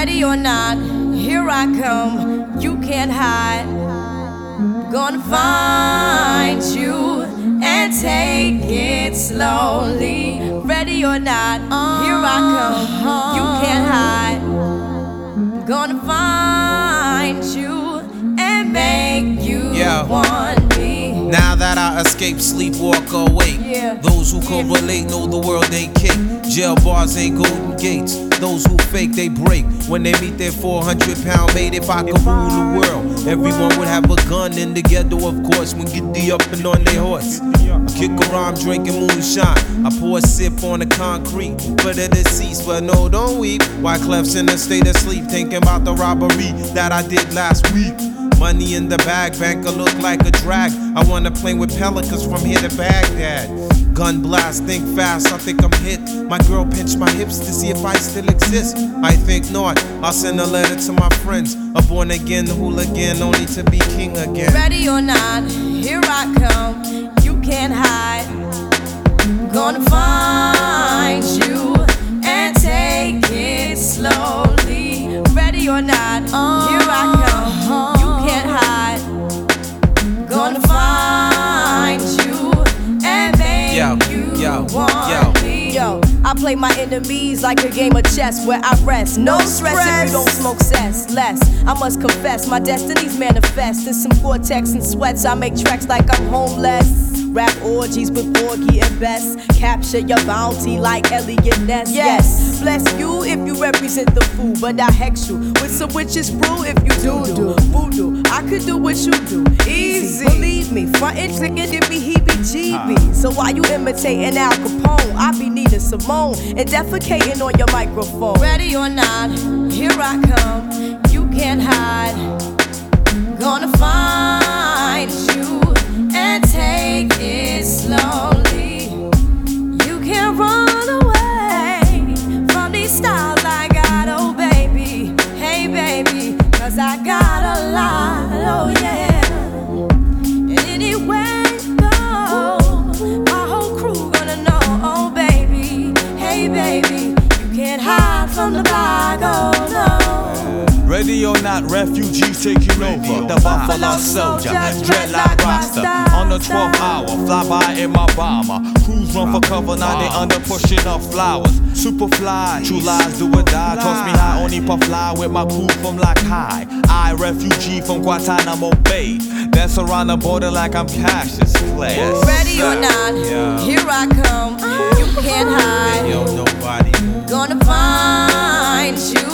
Ready or not, here I come, you can't hide. Gonna find you and take it slowly. Ready or not, here I come, you can't hide. Gonna find you and make you want me. Now that I escape, sleep, walk, awake. Those who correlate know the world ain't cake. Jail bars ain't golden gates. Those who fake, they break. When they meet their 400-pound mate, if I could rule the world, everyone would have a gun in the ghetto, of course. When get the up and on their horse, I kick around drinking moonshine. I pour a sip on the concrete for the deceased, but no, don't weep. Wyclef's in a state of sleep, thinking about the robbery that I did last week. Money in the bag, banker look like a drag. I wanna play with pelicans from here to Baghdad. Gun blast, think fast, I think I'm hit. My girl pinched my hips to see if I still exist. I think not, I'll send a letter to my friends. A born again hooligan, only to be king again. Ready or not, here I come, you can't hide. Gonna find you and take it slowly. Ready or not, here I come, you can't hide. Gonna find you and make you want me. Yo, I play my enemies like a game of chess where I rest. No stress if you don't smoke cess. Less, I must confess, my destinies manifest. In some Gore-Tex and sweats, I make tracks like I'm homeless. Rap orgies with Porgy and Bess. Capture your bounty like Elliot Ness. Yes, bless you if you represent the fool, but I hex you with some witches brew if you do voodoo. I could do what you do, easy. Believe me, frontin' clickin' give me heebie-jeebies. So while you imitating Al Capone, I be needing Simone and defecating on your microphone. Ready or not, here I come, you can't hide. Gonna find you and take it slowly. You can't run away from these styles I got, oh baby. Hey baby, cause I got a lot, oh yeah. And anywhere you go, my whole crew gonna know, oh baby. Hey baby, you can't hide from the bag, oh no. Ready or not, refugees taking over. The Buffalo Soldier, dreadlock roster. On the 12th hour, fly by in my bomber. Crews run for cover, now they under pushing up flowers. Superfly, true lies do or die. Toss me high, only puff fly with my crew from like high. I, refugee from Guantanamo Bay. Dance around the border like I'm Cassius Clay. Ready or not, here I come. You can't hide. Yo, nobody. Gonna find you